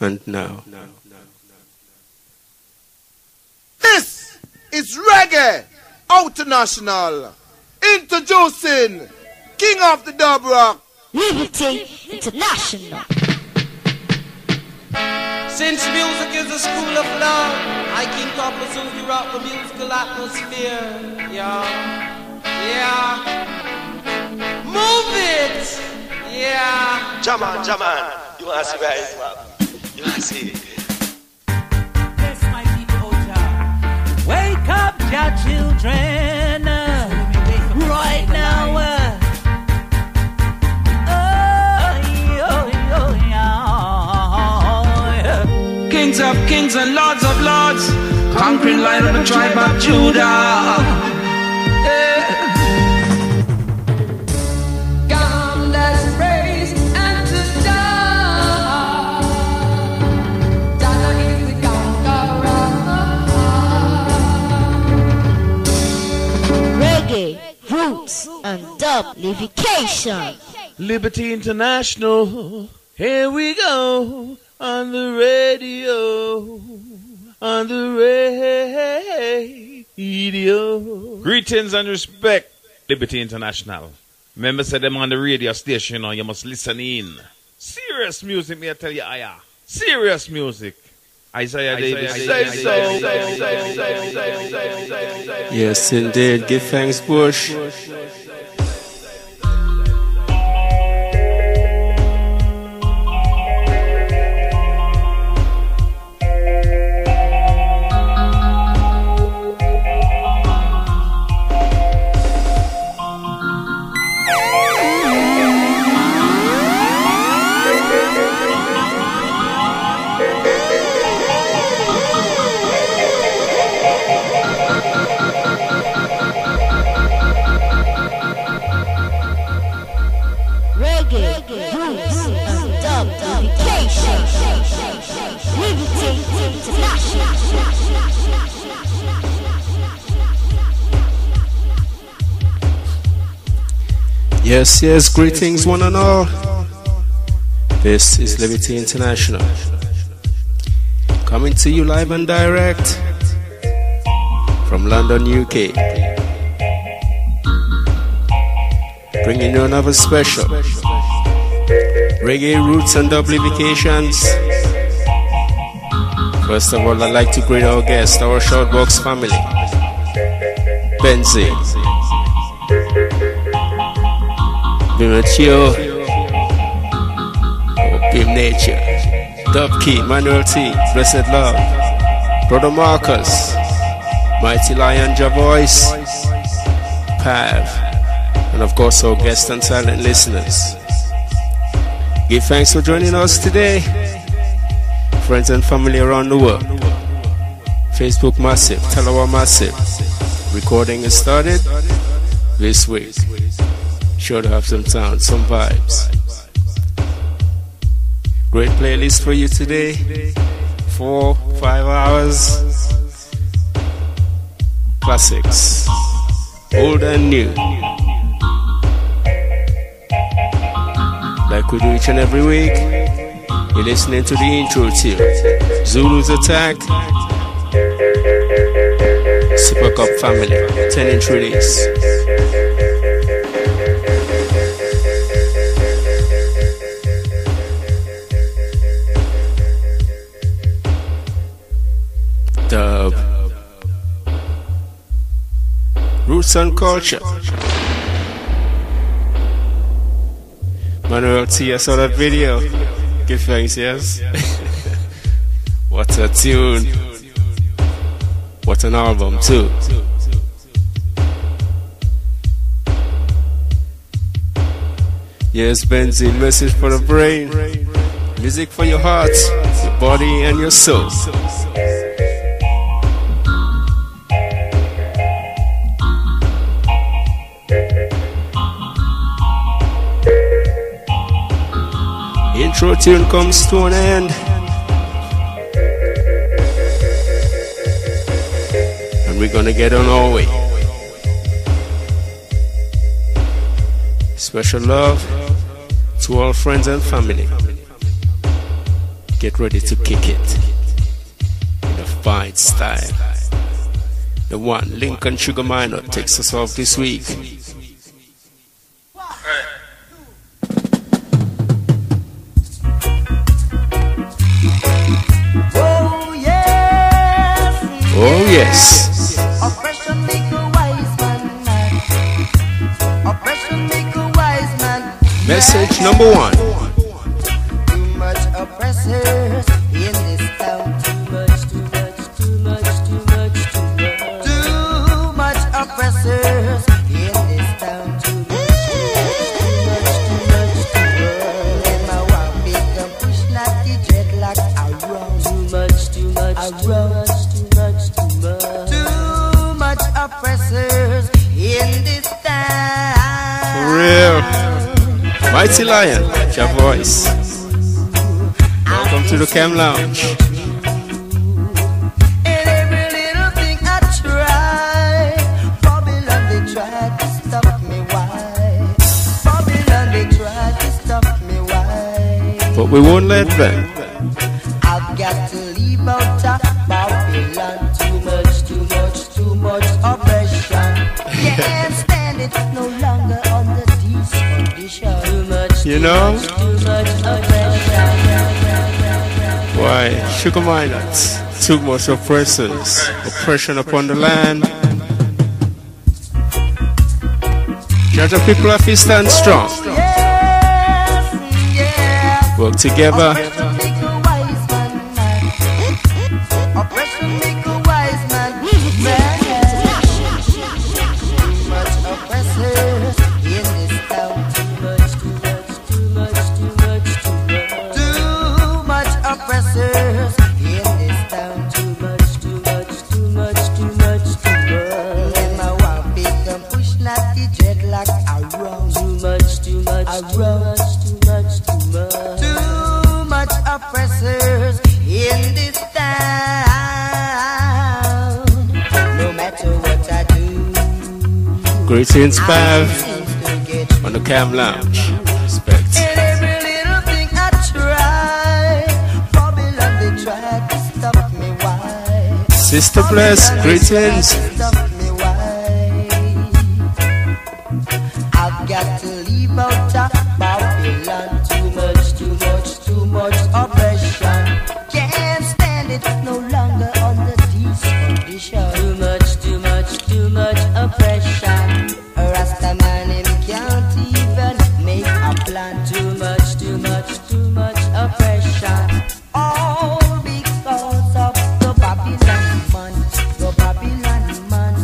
And now. This is Reggae International. Introducing King of the Dub Rock, Liberty International. Since music is a school of love, I King Copper Susie rock the musical atmosphere. Yeah. Move it. Yeah. Jaman. You want to see where it's from? You want to see it? Yes, my people, Jah. Wake up, your children. Right now. Kings of kings and lords of lords, conquering lion of the tribe of Judah. Come, let's praise and to die. Dana is the conqueror. Reggae, roots, and dublification. Liberty International, here we go. On the radio, Greetings and respect, Liberty International. Remember, say them on the radio station, you must listen in. Serious music, me I tell you, Aya. Serious music. Isaiah Davis, say so. Yes, indeed. Give thanks, Bush. Yes, greetings one and all. This is Liberty International, coming to you live and direct from London, UK, bringing you another special Reggae Roots and Dublifications. First of all, I'd like to greet our guest, our Shoutbox family, Benzi, Bimacho, Pim Nature, Dub Key, Manuel T, Blessed Love, Brother Marcus, Mighty Lion Ja Voice, Pav, and of course our guests and silent listeners. Give thanks for joining us today, friends and family around the world. Facebook massive, Talawa massive. Recording is started this week. Sure to have some sound, some vibes. Great playlist for you today. 4-5 hours. Classics, old and new. Like we do each and every week, you're listening to the intro tune. Zulu's Attack, Super Cup Family, 10-inch release. Dub, Roots and Culture. Manuel T, I saw that video. Give thanks, yes. What a tune. What an album too. Yes, Benzene, message for the brain. Music for your heart, your body and your soul. Intro tune comes to an end, and we're gonna get on our way. Special love to all friends and family. get ready to kick it in a fine style. The one Lincoln Sugar Minor takes us off this week. Oh yes, Oh yes. oppression make a wise man mad. Oppression make a wise man. Message number one. Too much oppressors in this town. Too much, too much, too much, too much, too much. Too much oppressors in this town. Too much, too much, too much, too much, too much. And my one big push not the dreadlock around. Too much, too much, around. Too much, too much. Too much oppressors in this town. For real. Mighty Lion, your voice. Welcome to the Cam Lounge. And every little thing I try, Babylon they try to stop me. Why? Babylon they try to stop me. Why? But we won't let them. I've got to leave out of Babylon. Too much, too much, too much oppression. Can't stand it no longer under these conditions. Too much, You know? too much oppression. Why? Sugar miners, too much oppressors, oppression upon the land. Judge of people have to stand strong. Yes, yeah. Work together. Oppression make a wise man mad. Oppression make a wise man mad. Too much oppressors in this town. Too much, too much, too much, too much, too much. Too much oppressors in this town. Too much, too much, too much, too much, too much. And my one big push not the dreadlock around. Too much, too much, around. Too much, too much. Too much oppressors in this town. No matter what I do, Greetings, Pav, seems to get on the Cam Lounge. Respect. and every little thing I try, Babylon they try to stop me. Why? Sister Bless, greetings. Stop me. Why? I've got to leave out of Babylon. Too much, too much, too much oppression. Can't stand it no longer under these conditions. Too much, too much, too much oppression. Rastaman him can't even make a plan. Too much, too much, too much oppression. All because of the Babylon man, the Babylon man.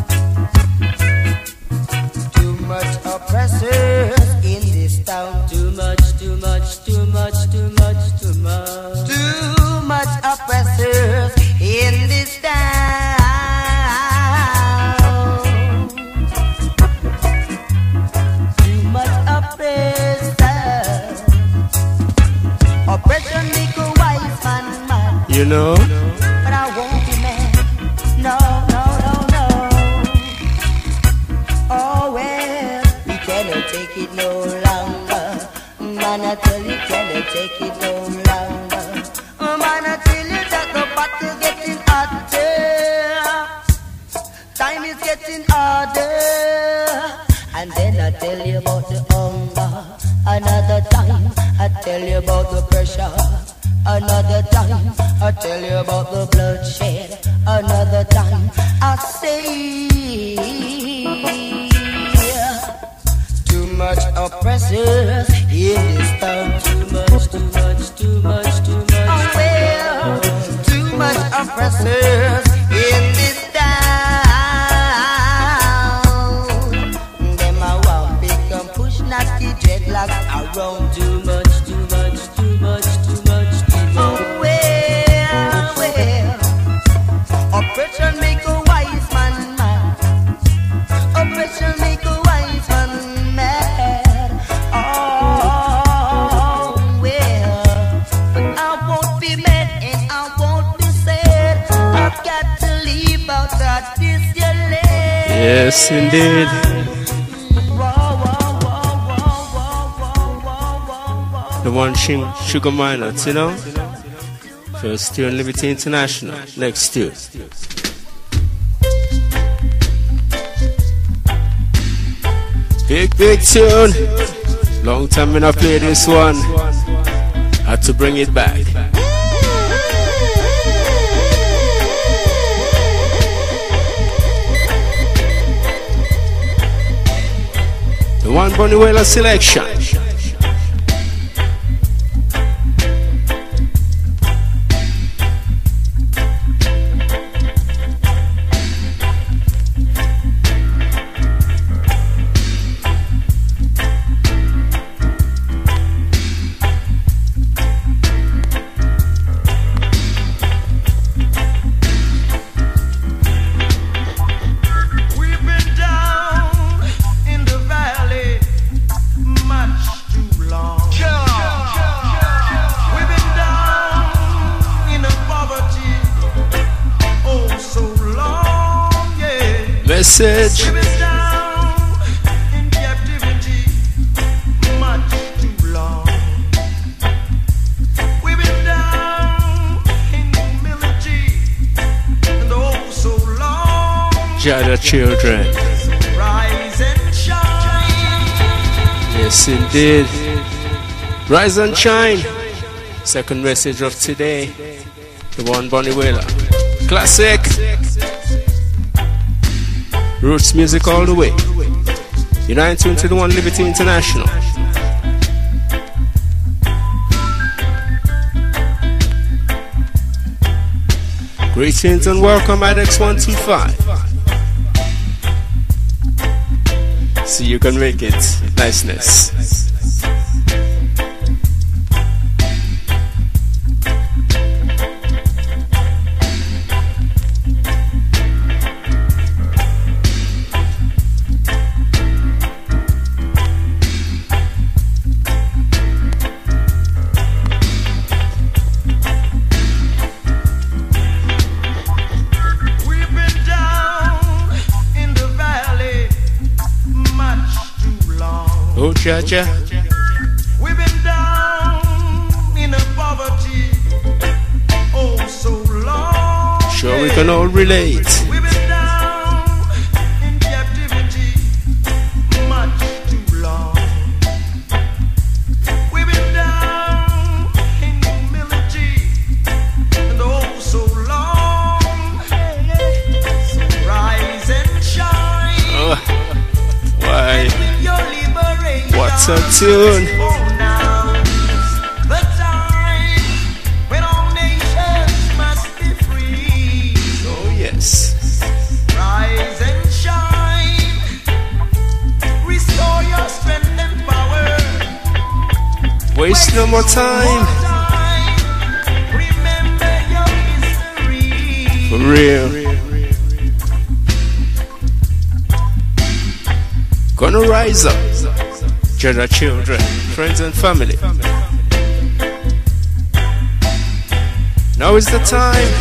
Too much oppressors in this town. Too much, too much, too much, too much, too much. Too much oppressors in this town. Too much oppressors. Oppression make a wise man mad. You know? But I won't be mad. No, no, no, no. Oh well, we cannot take it no longer. Man, I tell you, cannot take it no longer. Man, I tell you that the battle getting hotter. Time is getting harder. And then I tell you about the hunger. Another time, I tell you about the pressure. Another time, I tell you about the bloodshed. Another time, I say too much oppressors in this town. Too much, too much, too much, too much. Oh well, too much oppressors in this town. Them I want become push not the dreadlock around. Too much, too much, too much, too much, too much. Oh well, well. Oppression make a wise man mad. Oppression make a wise man mad. Oh well, but I won't be mad and I won't be sad. I've got to leave out of this your land. Yes, indeed. The one Sugar Minor, you know? First tune, Liberty International. Next tune. Big tune. Long time when I play this one. Had to bring it back. The One Boniwela selection. Message. We've been down in captivity much too long. We've been down in humility and oh so long. Jada children. Rise and shine. Yes, indeed. Rise and shine. Second message of today. The One Boniwela. Classic. Roots music all the way. You're now in tune to the One Liberty International. Greetings and welcome at X125. See you can make it. Niceness. Oh, Jaja. We've been down in a poverty, oh so long. Sure we can all relate. We've been down in captivity much too long. We've been down in humility and oh so long. So rise and shine. Oh, why? What's a tune? The time when all nations must be free. Oh yes. Rise and shine. Restore your strength and power. Waste no more time. Remember your history. For real. Gonna rise up. Jada children, friends and family. Now is the time.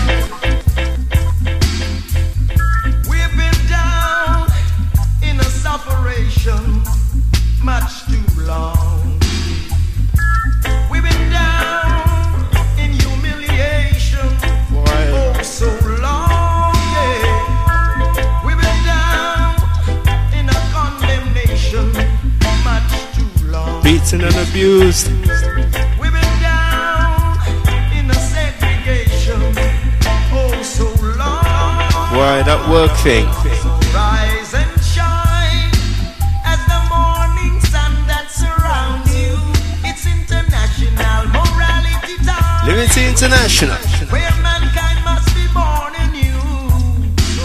We've been down in a separation much too long. We've been down in humiliation. Why? Oh, so long, yeah. We've been down in a condemnation much too long. Beaten and abused. We've been down in a segregation. Oh, so long. Why that work thing? Rise and shine as the morning sun that surrounds you. It's international morality time. Liberty International. Where mankind must be born anew. So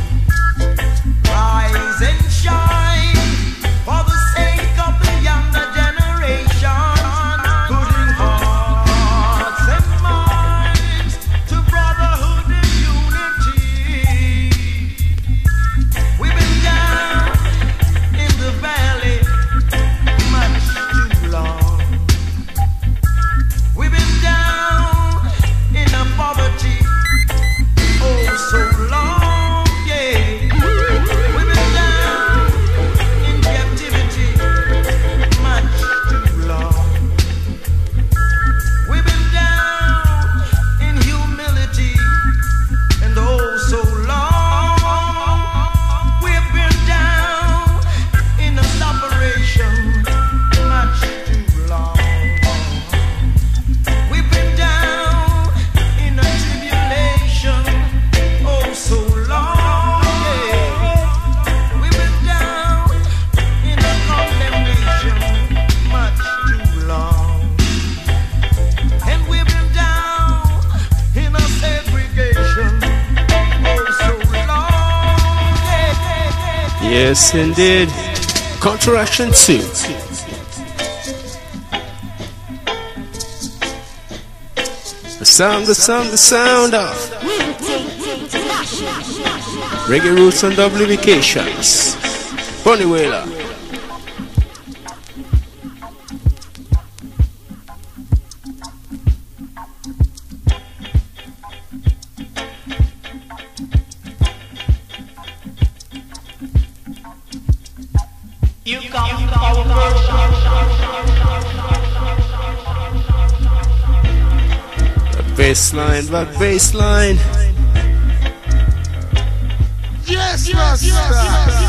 rise and shine for the sake of the younger generation. Putting hearts and minds to brotherhood and unity. We've been down in the valley much too long. We've been down in a poverty Yes, indeed. Counteraction 2. The sound of Reggae Roots and Dublifications. Bunny Wailer. Bassline, back bassline. Yes, Rasta.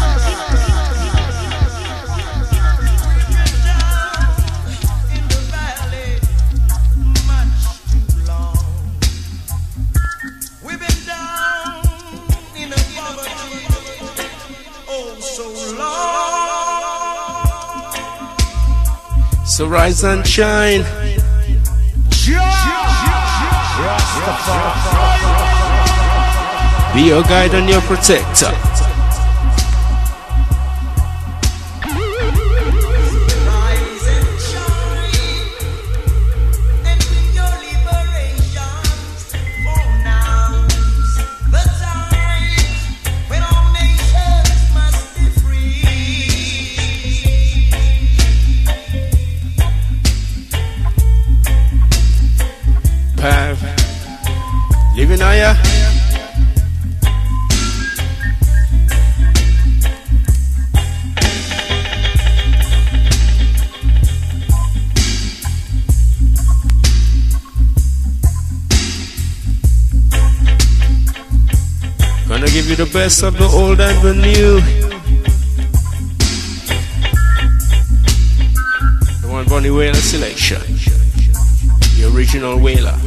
So rise and shine. Be your guide and your protector. Living higher. Gonna give you the best of the old and the new. The one Bunny Wailer selection. The original Wailer.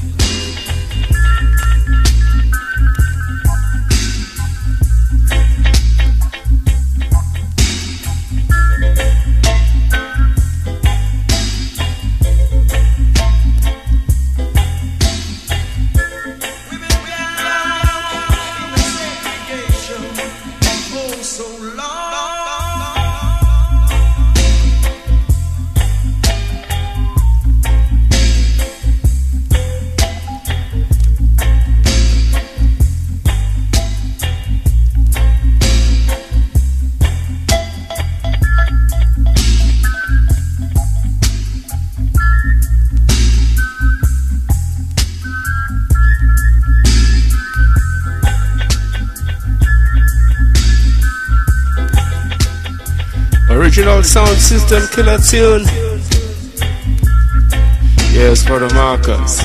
Original sound system killer tune. Yes, for the Marcus.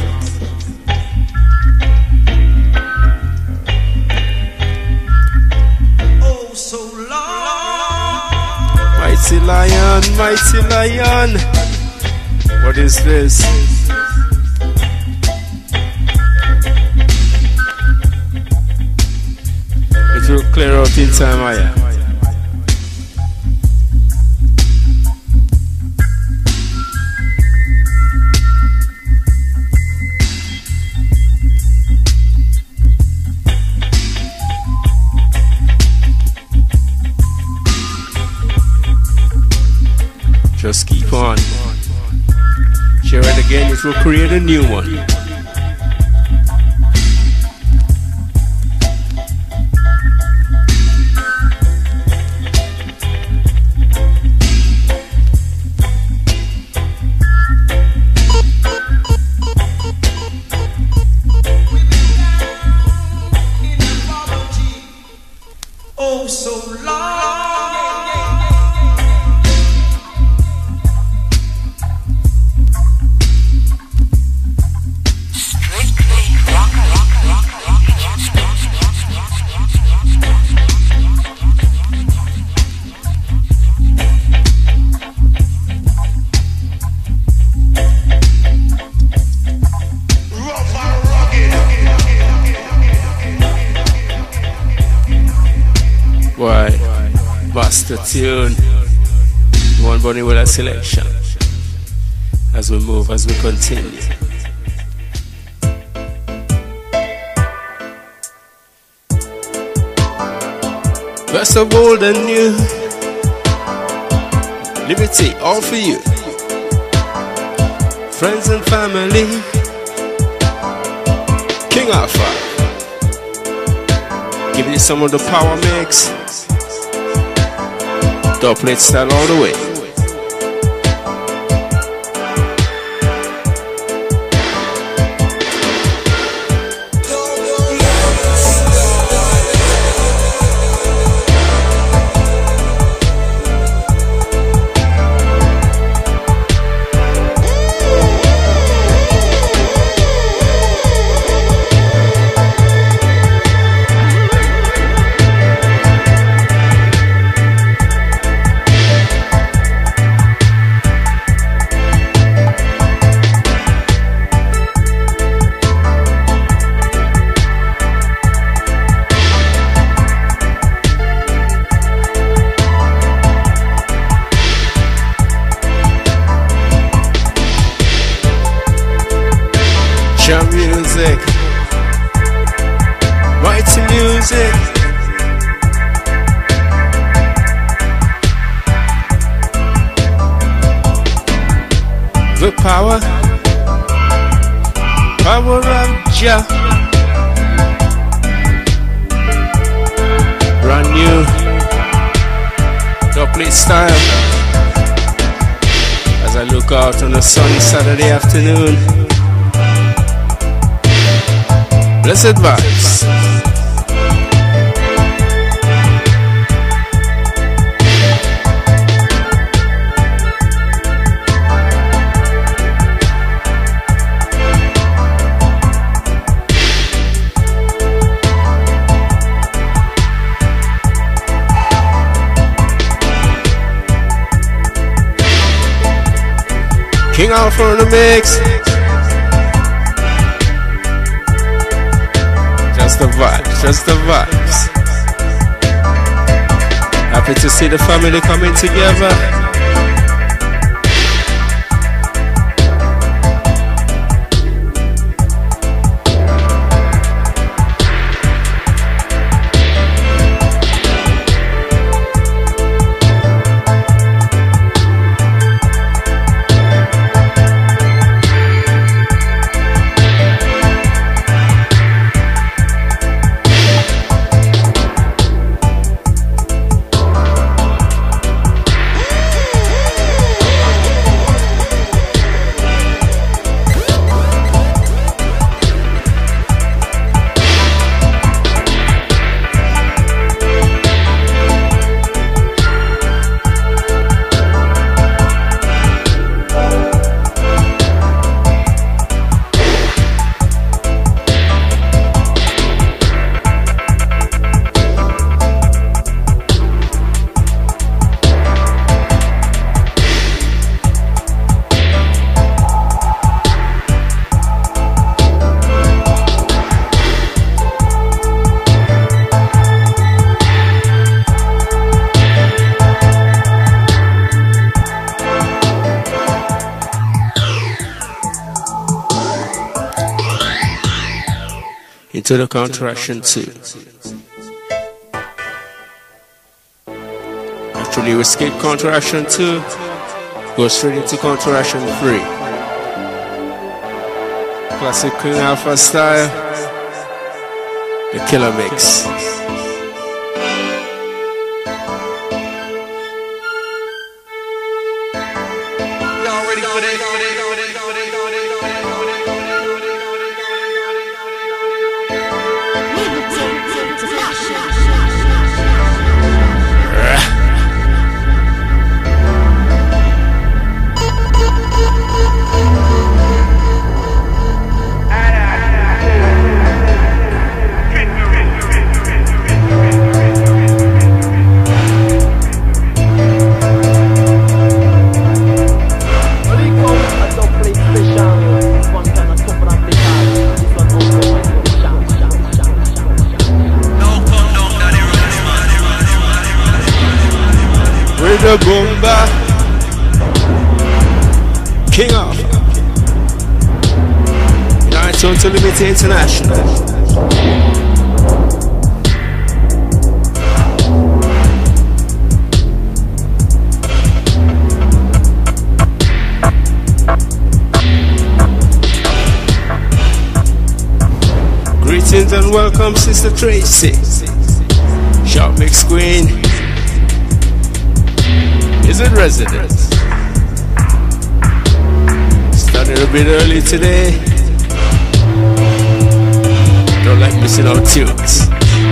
Oh, so long. Mighty lion, mighty lion. What is this? It will clear out in time, Aya. Just keep on. Share it again, it will create a new one. Oh, so long. Why? Buster tune. One Bunny Wailer selection. As we move, as we continue. Best of old and new. Liberty, all for you. Friends and family. King Alpha. Giving you some of the power mix. Dubplate style all the way. Jam music, mighty music. The power, power of Jah. Brand new, dubplate style. As I look out on a sunny Saturday afternoon. Blessed vibes. King Alpha in the mix. Just the vibes, just the vibes. Happy to see the family coming together. Into the Counteraction 2. Actually, you escape Counteraction 2, go straight into Counteraction 3. Classic King Alpha style, the killer mix. Y'all ready for this? The Boomba King Alpha United Total Limited International. Greetings and welcome, Sister Tracy. Sharp Mix Queen is in residence. Started a bit early today. Don't like missing out tunes.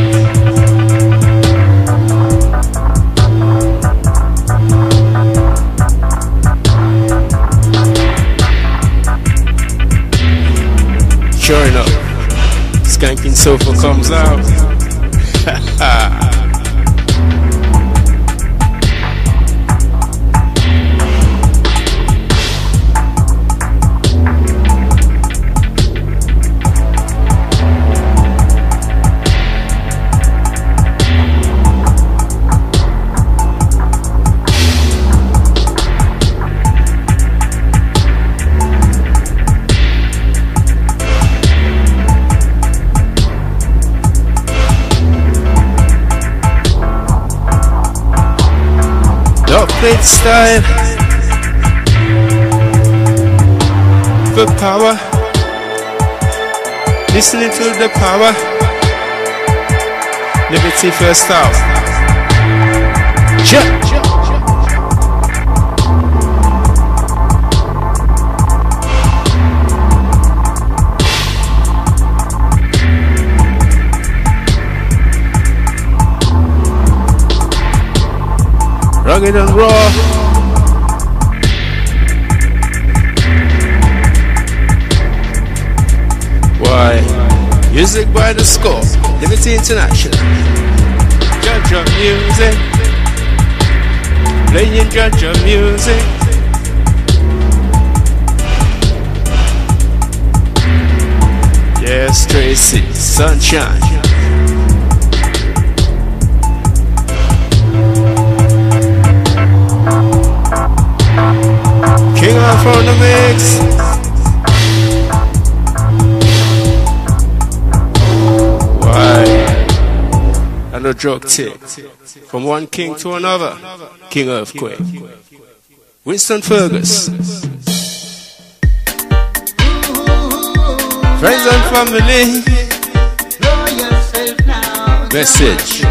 Sure enough, Skanking Sofa comes out. Plate style for power. Listening to the power. Liberty first out. Jump. Rugged and raw. Why? Music by the score. Liberty International. Judge music. Playing judge music. Yes, Tracy. Sunshine. King off on the mix. Why? And a drug tick. From one king to another. King Earthquake. Winston Fergus. Friends and family. Message.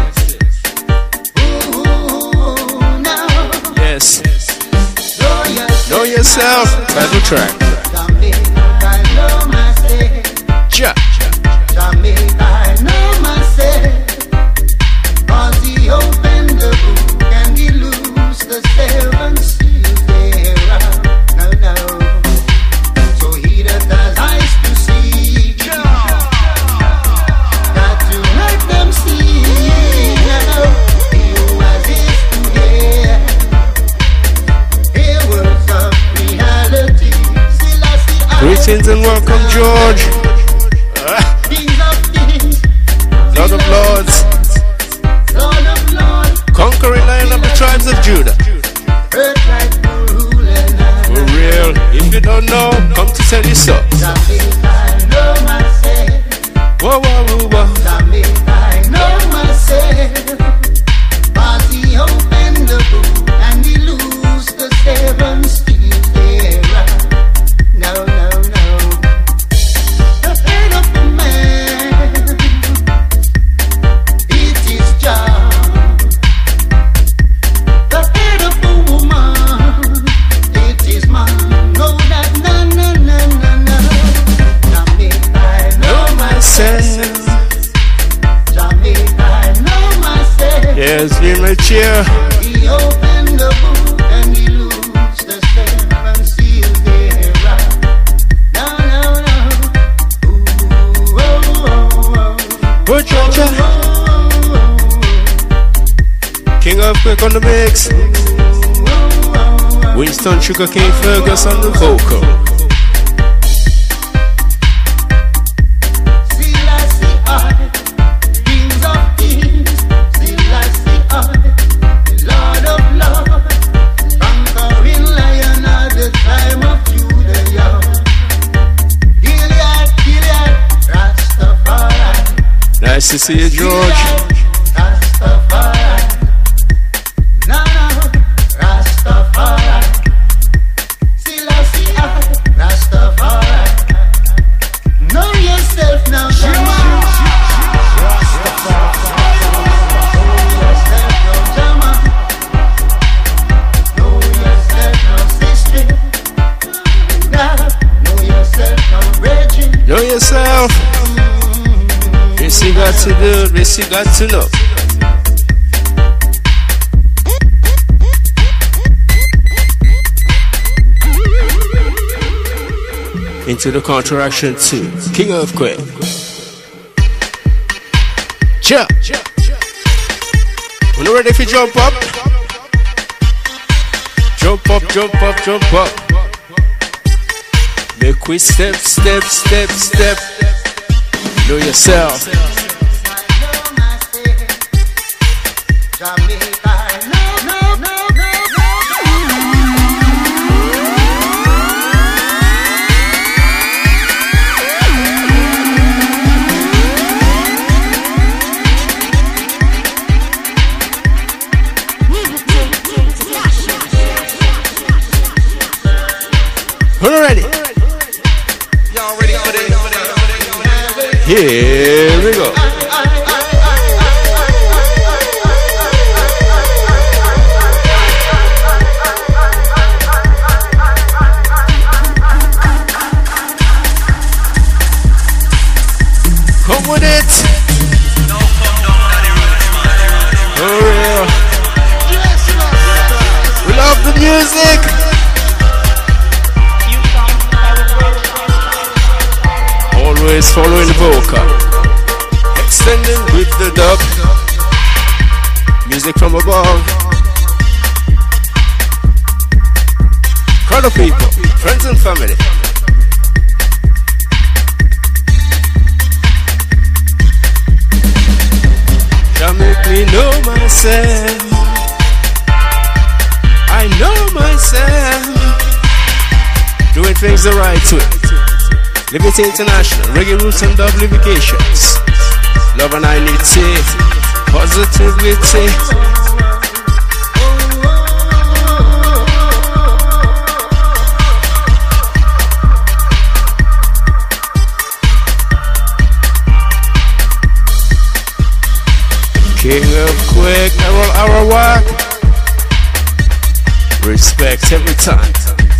Yes. Know yourself, Bible track. Ja. I know myself. Cause he opened the book and he loosed the 7 seals thereof. No. So he that has eyes to see, got to let them see. Now, he who has ears to hear. Greetings and welcome, George. Lord of Lords. Conquering Lion of the tribes of Judah. For real, if you don't know, come to tell you so. Whoa, whoa, whoa, whoa. I know myself. Cause he opened the book and he loosed the 7 seals thereof. No. The head of a man, it is Jah. The head of a woman, it is man. No. I know myself. Yes, be my cheer. He opened the book and he loosed the 7 seals thereof. No. Ooh, oh. Good Georgia. King Earthquake on the mix. Winston Sugarcane Fergus on the vocal. Nice to see you, George. Know yourself now. you got to do, this you got to know. Into the counteraction 2, King Earthquake. Jump. When you're ready for jump up. Jump up, jump up, jump up. Make we step, step, step, step. Know yourself. Who's ready? Y'all ready for this? Here we go. Come with it. For real. We love the music. Always following the vocal, extending with the dub, music from above. Crowd of people, friends and family. Shall make me know myself. I know myself. Doing things the right way. Liberty International, reggae roots and dub livications. Love and I need tea, positivity. King Earthquake, Errol Arawak. Respect every time.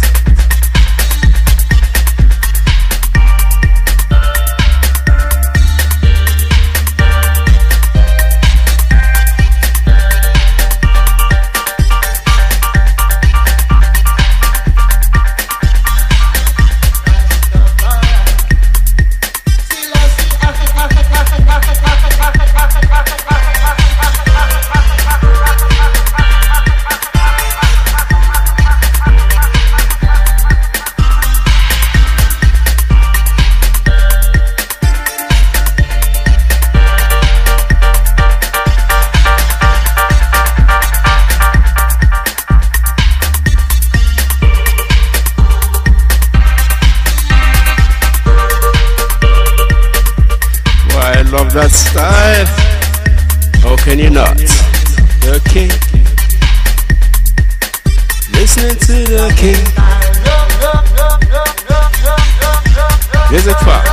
That style, how can you not? The king, listening to the king. Music far.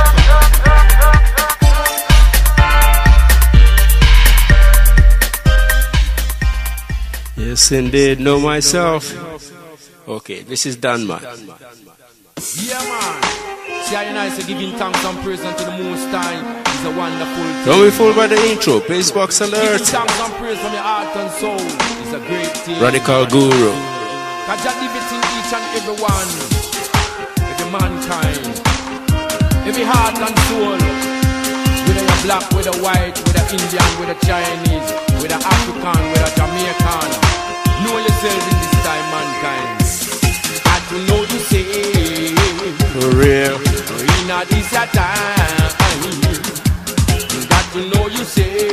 Yes, indeed, know myself. Okay, this is Dan Man. Yeah, man. See how you nice to giving thanks and praise unto the Most High. It's a wonderful thing. Don't be fooled by the intro. Pacebox alert. Giving thanks and praise from your heart and soul. It's a great thing. Radical Guru. God just live it in each and every one. Every mankind. Every heart and soul. Whether you're black, whether white, whether Indian, whether Chinese, whether African, whether Jamaican. Know yourself in this time, mankind. And to know you say. For real. In a this time. Got to know you say.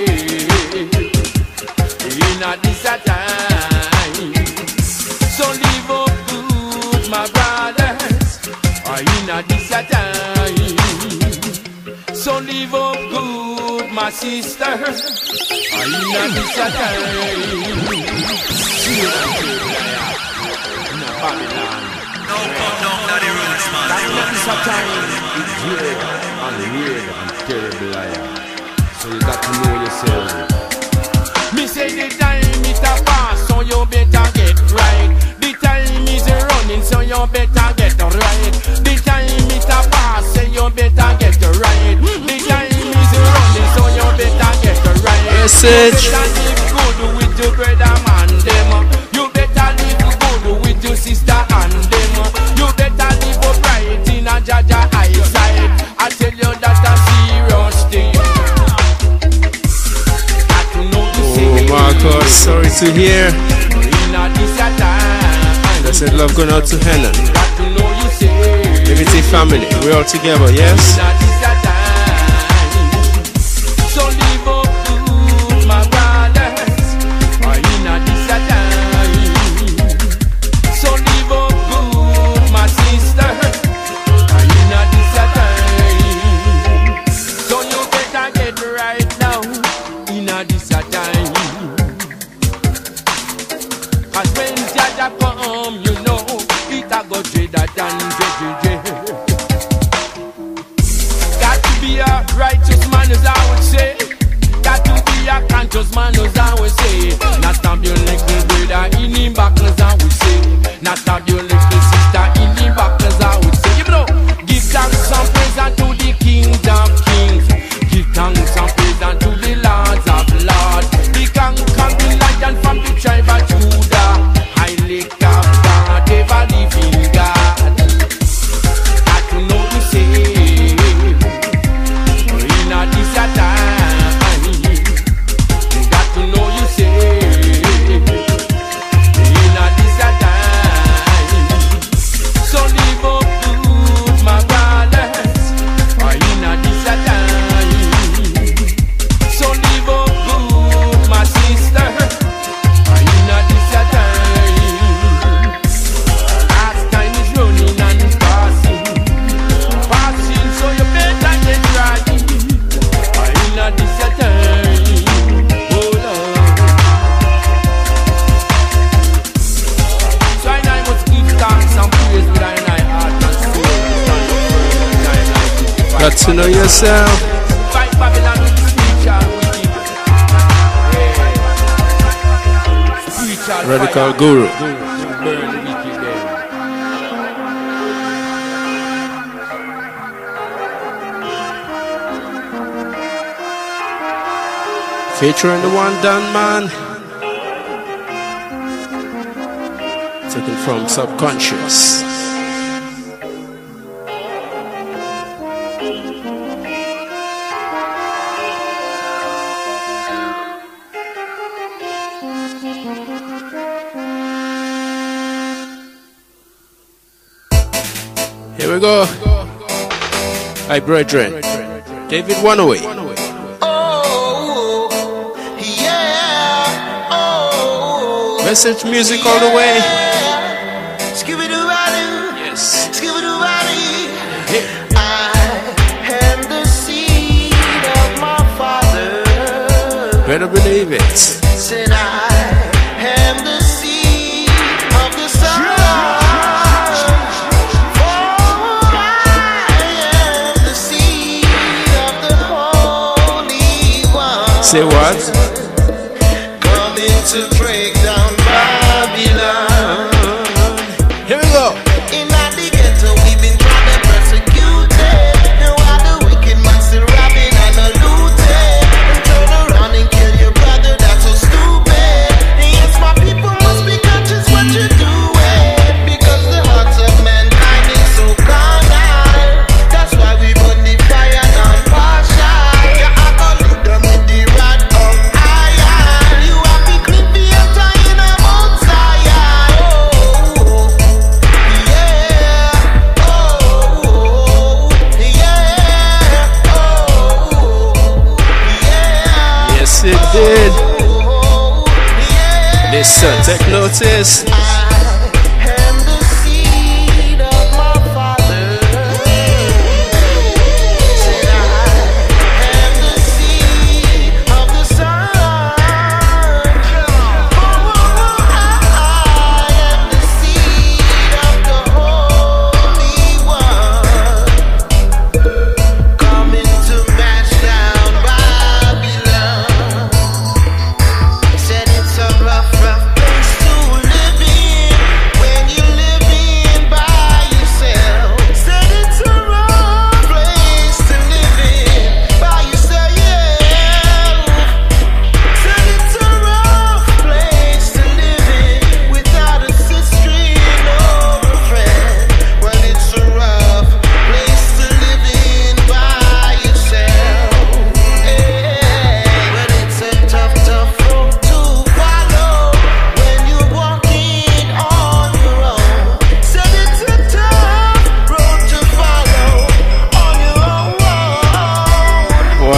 In a this time. So live up good, my brothers. In a this time. So live up good, my sisters. In a this time. Babylon. No, daddy rules, man. That's not time. It's weird and weird and terrible liar. So you got to know yourself. Me say the time is a pass, so you better get right. The time is running, so you better get right. The time is a pass, so you better get right. The time is running, so you better message. You better live good with your brother man them. You better live good with your sister and them. You better live upright in a Jaja eyesight. I tell you that a serious thing. Got to know the Oh, Marcus, sorry to hear. Blessed love going out to Helen. Liberty family, we're all together, yes? So live up good, my brothers. In a this time. So live up good, my sister. In a this time. So you better get right now. In a this time. Cause when Jaja come, you know, it a go dreader than dread. Got to be a righteous man, as I would say. Got to be a conscious man, as I would say. Not stab your little brother in him back, as I would say. Not stab your little sister in him back, as I would say. You know, give thanks and praise unto the King of Kings. Give thanks and praise unto the Lords of Lords. The conquering lion from the tribe of Judah. Highly God, ever living God. Got to know to say, in a this time. Got to know you say, in a this time. So live up good, my brothers. In a this time. So live up good, my sister. In a this time. As time is running and passing, so you better get right. In a this time, oh Lord. So I must give thanks and praise with I heart and soul. Got to know yourself. Fight Babylon with spiritual wicked. Spiritual Radical fire. Guru. Burn the wicked them. Featuring the one done man. Taken from Subconscious. Here we go. Hi, brethren. David One-Away. Message music all the way. Yes. I am the seed of my father. Better believe it. Said I am the seed of the sun. For I am the seed of the Holy One. Say what? Coming to break down Babylon. Here we go. In the ghetto, we've been trying to persecute it. While the wicked man still robbing and looting. And turn around and kill your brother, that's so stupid. Yes, my people must be conscious what you're doing. Because the hearts of mankind is so carnal. That's why we burn the fire non-partial. Yeah, I gonna lead them in the rod of iron. You have to clean the entire in a Mount Zion. Oh, yeah. Oh, yeah. Oh, yeah. Yes, it did. Oh, yeah. Listen, take notice. I am the seed of my father. Said I am the seed of the sun. I am the seed of the Holy One. Coming to mash down Babylon. Said it's a rough place to live in.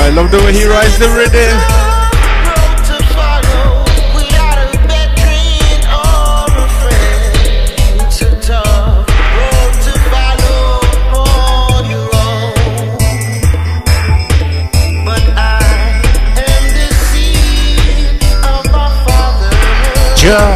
I love the way he rides the rhythm. Yeah.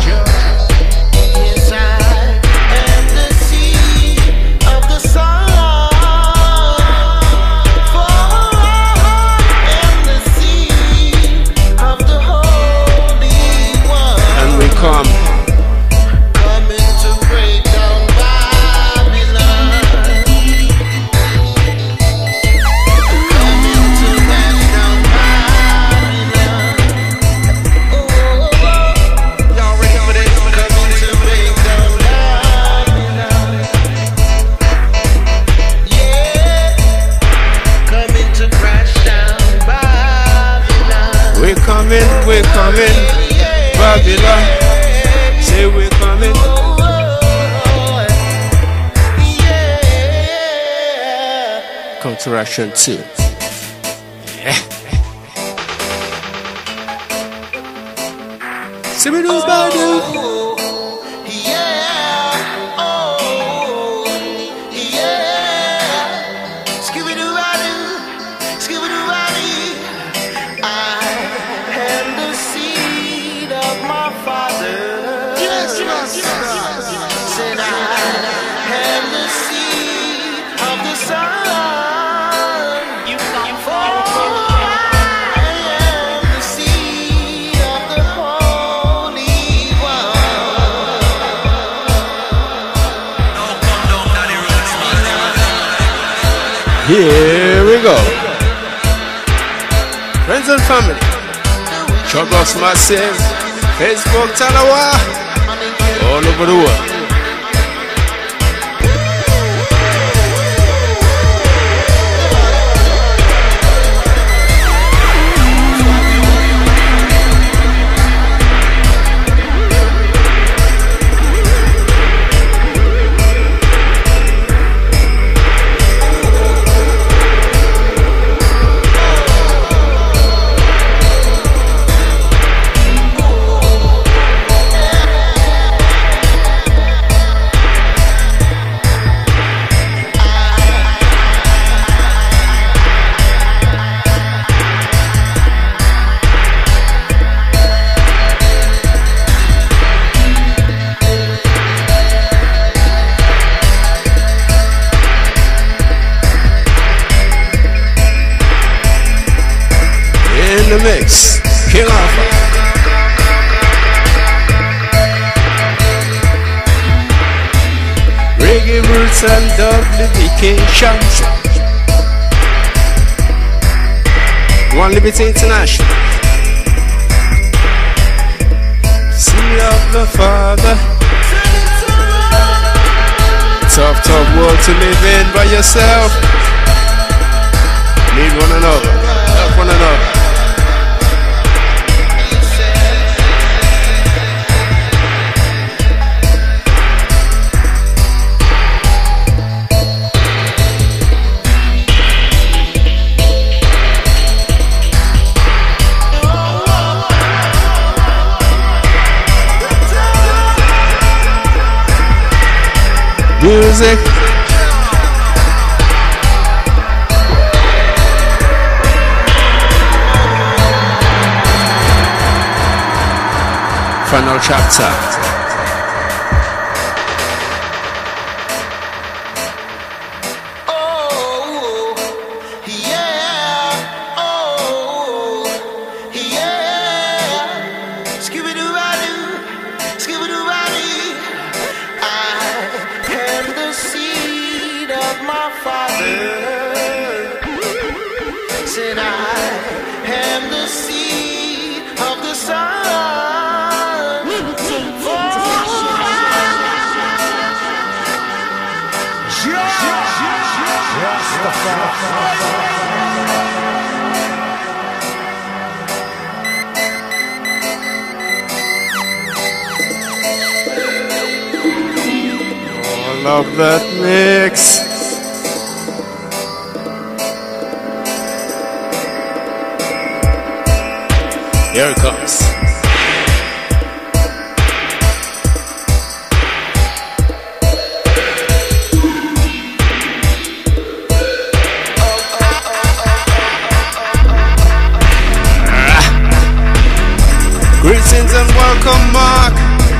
We're coming, Babylon. Say we're coming. Counteraction 2. Yeah. See me those bad. Here we go. Friends and family, Chugos Massive, Facebook, Talawa, all over the world. The mix, King Alpha. Reggae roots and duplications. One Liberty International. Seed of the Father. Tough, tough world to live in by yourself. Need one another, help one another. Music. Final chapter. Love that mix. Here it comes. Greetings and welcome, Mark.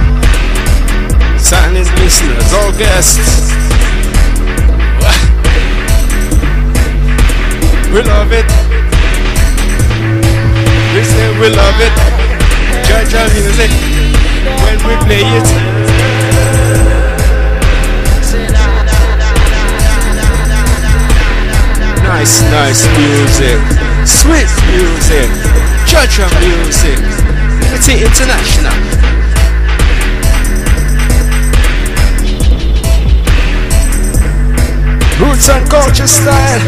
Silent listeners, all guests. We love it. We say we love it. Judge our music when we play it. Nice, nice music. Sweet music. Judge our music. It's international. Roots and culture style.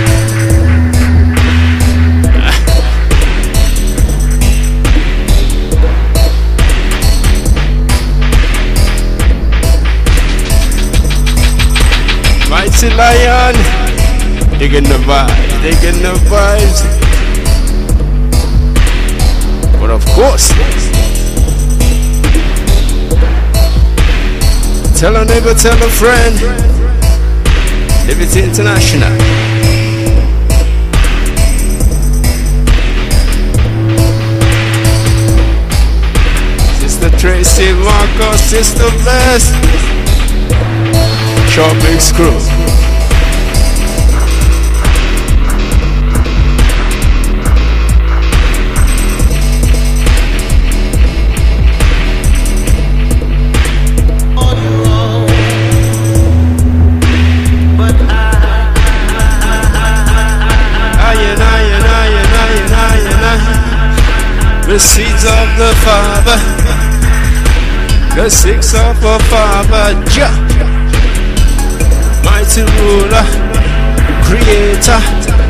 Mighty Lion, digging the vibes, digging the vibes. But of course, tell a neighbor, tell a friend, Liberty International. Sister Tracy Marcos, Sister Best. Short big screw. The seeds of the Father, the six of our Father, Jah, mighty ruler, creator.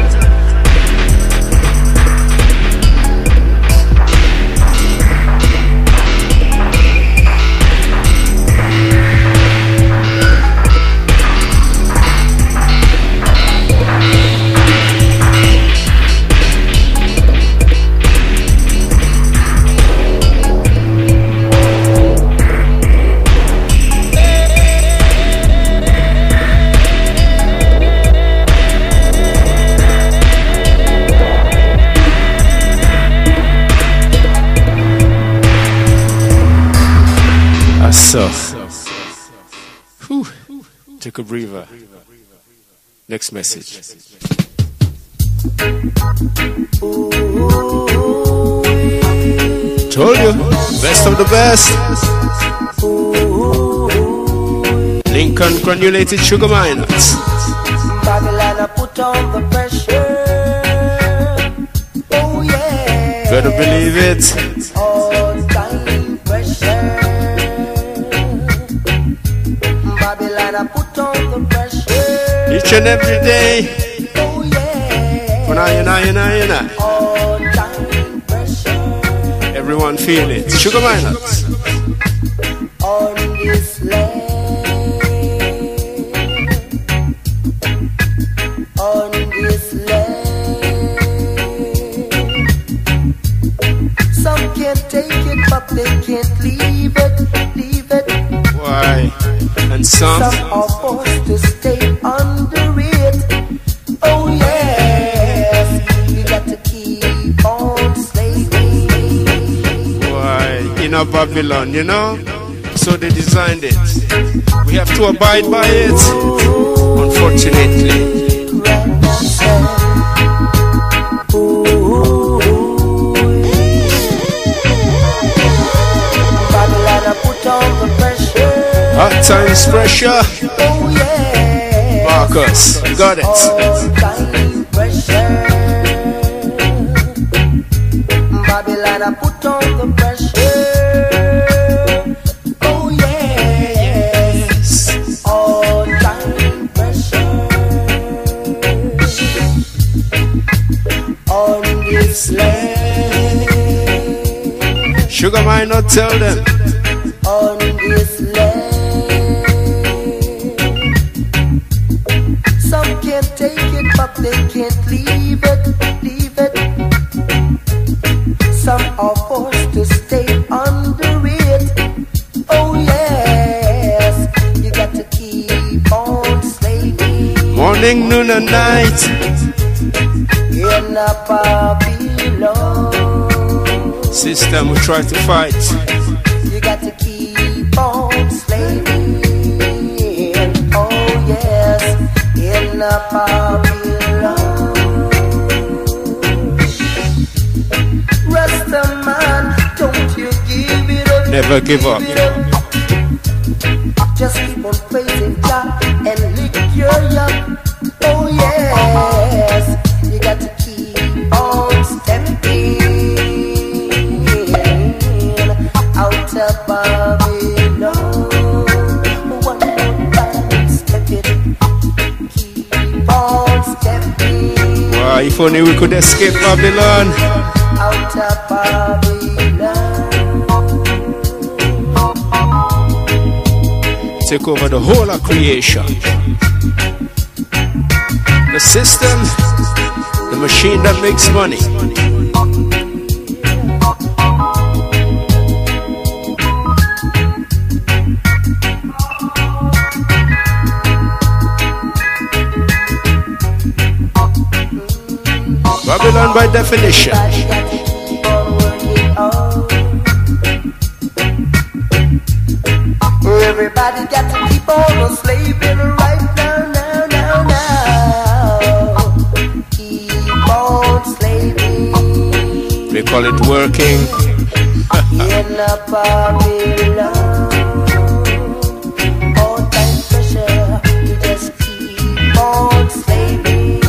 So, take a breather. Next message. Told you, best of the best. Lincoln granulated sugar miners. Babylon, put on the pressure. Oh yeah. Better believe it. All time pressure. Babylon, put on the pressure. Each and every day. Oh yeah. For now, you know. All time pressure. Everyone feel it. Sugar miners. On this land. On this land. Some can't take it, but they can't leave it. Leave it. Why? And some are forced to stay under it. Oh yes, we got to keep on slaving. Why? In a Babylon, you know? So they designed it. We have to abide by it. Unfortunately. Babylon, put on the pressure. Hot times pressure. Oh yeah. Marcus, you got it. All time pressure. Babylon, put on the pressure. Oh yes. All time pressure. On this land. Sugar might not tell them. On this land. Some can't take it, but they can't leave it. Leave it. Some are Morning, noon, and night. In a Babylon. System we try to fight. You got to keep on slaving. Oh yes, in a Babylon. Rasta man, don't you give it up. Never give up. Just keep on praising God and lick your yup. Oh yes, you got to keep on stepping out of Babylon. One more time, step it. Keep on stepping. Wow, if only we could escape Babylon. Out of Babylon. Take over the whole of creation. The system, the machine that makes money. Babylon by definition. Everybody got to keep on slaving right now. Keep on slaving. We call it working. In a Babylon. All time pressure. You just keep on slaving.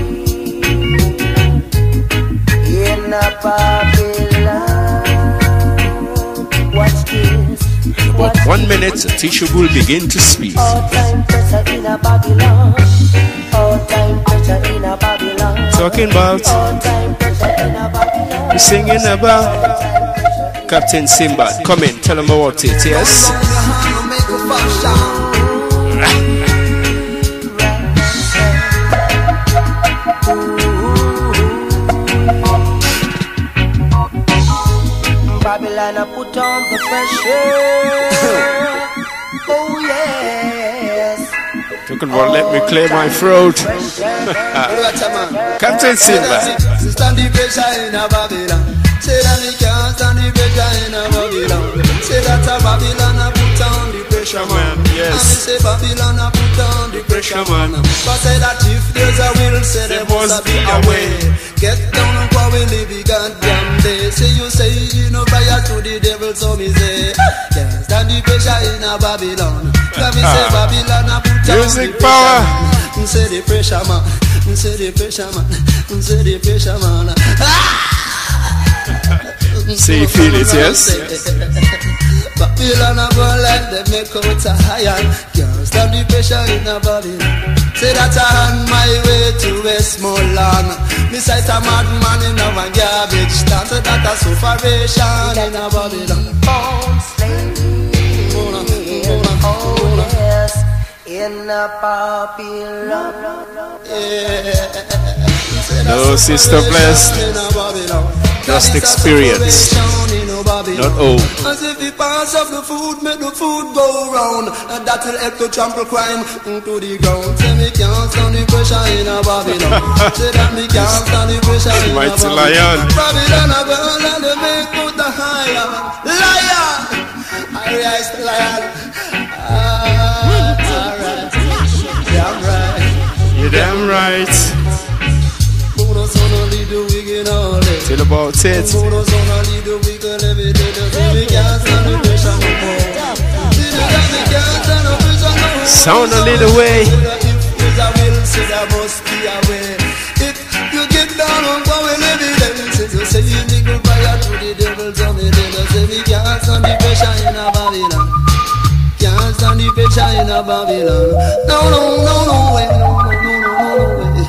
In a Babylon. Watch this. About 1 minute, the teacher will begin to speak. All time pressure in a Babylon. All time pressure in a Babylon. Talking about, All time pressure in a Babylon. we're singing about Captain Simbad. Come in, tell them about it, yes? Babylon, I put on the pressure. Oh yes. Talking about let me clear my throat. Captain Simbad. Stand the pressure in a Babylon. Say that we can't stand the pressure in a Babylon. Say that a Babylon a put on the pressure man. Yes. And we say Babylon a put on the pressure man. But say that if there's a will, say there must be a way. Get down on what we live the goddamn day. Say you prior to the devil, so me say can't stand the pressure in a Babylon. Let me say Babylon a put on Music the power. pressure. Say the pressure man. Say the pressure man. Say the pressure man. Say you feel it, yes? Babylon a go like them make out a iron. Can't stand the pressure in a Babylon. Say that I on my way to Westmoreland. Me sight a madman in a garbage stand. Say that a sufferation in a Babylon. Oh yes, in a Babylon. No, Sister Blessed. Just experience, not old. As if the pass of the food make the food go round, and that will help to trample crime into the ground. Say me can't stand the pressure in a Babylon. Say that me can't stand the pressure in a Mighty Babylon. Lion. Babylon a girl and they make put the higher lion. I rise the lion. Alright, damn right. You're damn right. Tell about it. Sound a little way. If you get down on power evidence, you say you niggle fire to the devil, tell me then say we can't stand the pressure in a Babylon. Can't stand the pressure in a Babylon. No way, no way.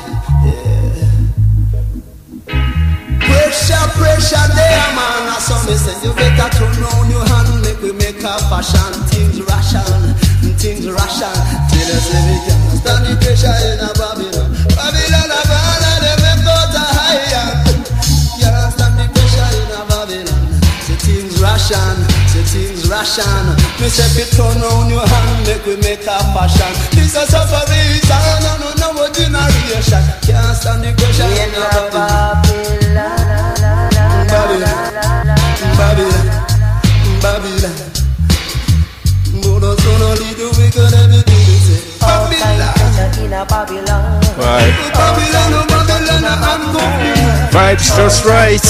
Pressure there, man. I saw me say you better turn round your hand, make we make a fashion. Things ration. Till I say we can't stand the pressure in a Babylon. Babylon, a Babylon, they make out a higher. Can't stand the pressure in a Babylon. Say things ration. ration. Me say fi turn round your hand, make we make a fashion. This a separation, no generation. Can't stand the pressure in Babylon. Babylon, Babylon. Buddha's gonna lead the wicked every day. Babylon. Right. Vibes just right.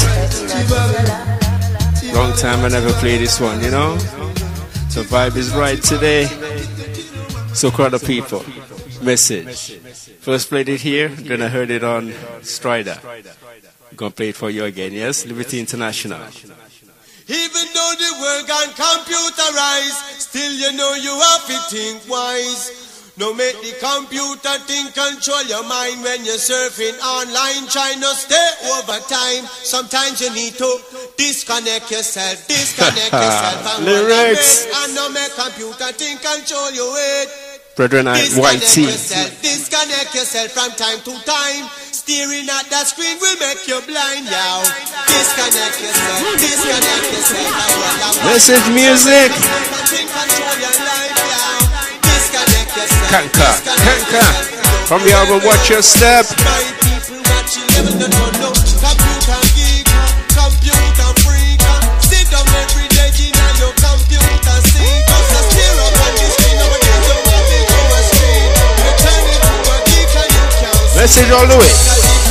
Long time I never played this one, you know. So vibe is right today. So crowd of people. Message. First played it here, then I heard it on Strider. I'm gonna play it for you again, yes? Liberty International. Even though the world gone computerized, still you know you have to think wise. No make the computer think, control your mind when you're surfing online, trying to stay over time. Sometimes you need to disconnect yourself and lyrics. And no make computer think, control your weight. Brethren, YT. Disconnect yourself from time to time. Staring at that screen will make you blind, yo. Disconnect yourself. Message music. Kanka. From the album Watch Your Step. Message all the way.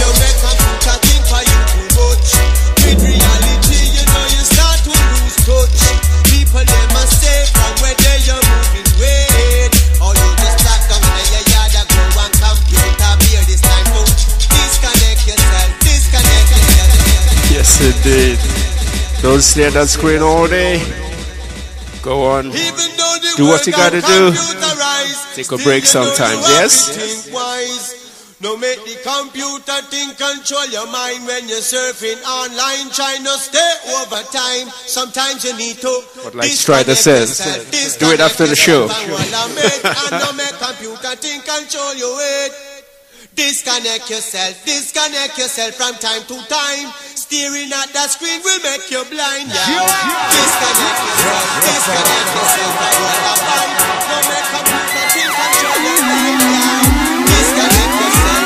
Yes, indeed. Don't stay at that screen all day. Go on. Do what you gotta do. Take a break sometimes, yes? No make the computer think, control your mind when you're surfing online, trying to stay over time. Sometimes you need to. But like Strider says, do it after the show. And no make computer think, control your weight. Disconnect yourself from time to time. Staring at that screen will make you blind, yeah. Disconnect yourself from all the time. No make computer think, control your mind, yeah. Disconnect yourself.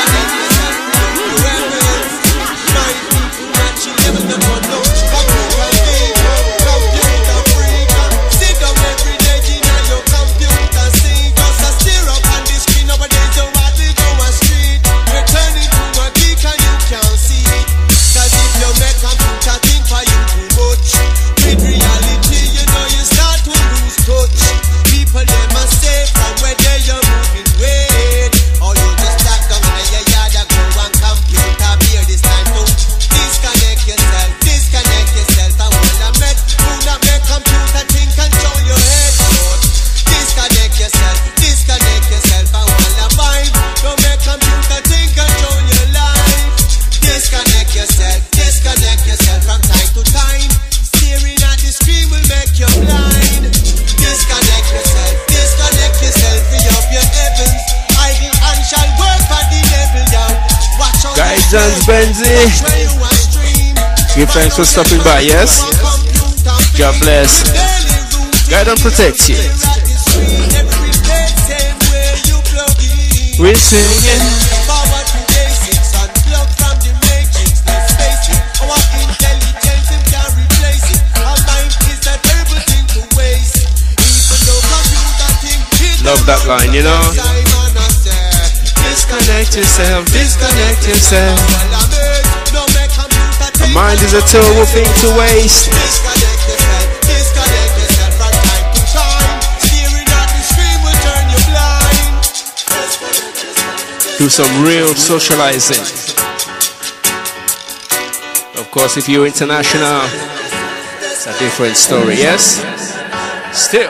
Benzi, give thanks for stopping by, yes? God bless. God and protect you. We're singing. Love that line, you know? Disconnect yourself. A mind is a terrible thing to waste. Do some real socializing. Of course, if you're international, it's a different story, yes? Still.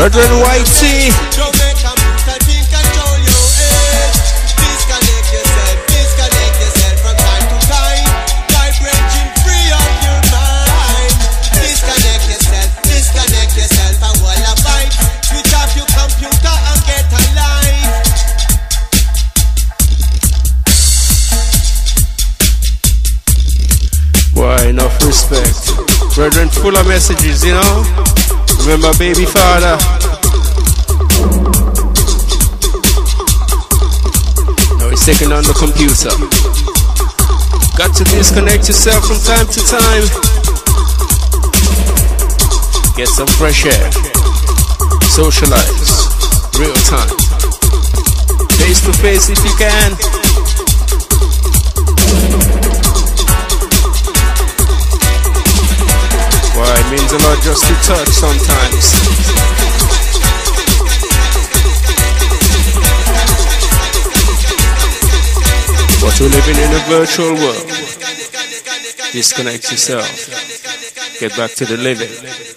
Brethren Whitey. Don't make computer think control your head. Disconnect yourself from time to time. Vibrating free of your mind. Disconnect yourself and while I fight. Switch off your computer and get alive. Why, enough respect. Brethren, full of messages, you know. Remember baby father. Now he's taking on the computer. Got to disconnect yourself from time to time. Get some fresh air. Socialize. Real time. Face to face if you can. Why, it means a lot just to touch sometimes. But we're living in a virtual world. Disconnect yourself. Get back to the living.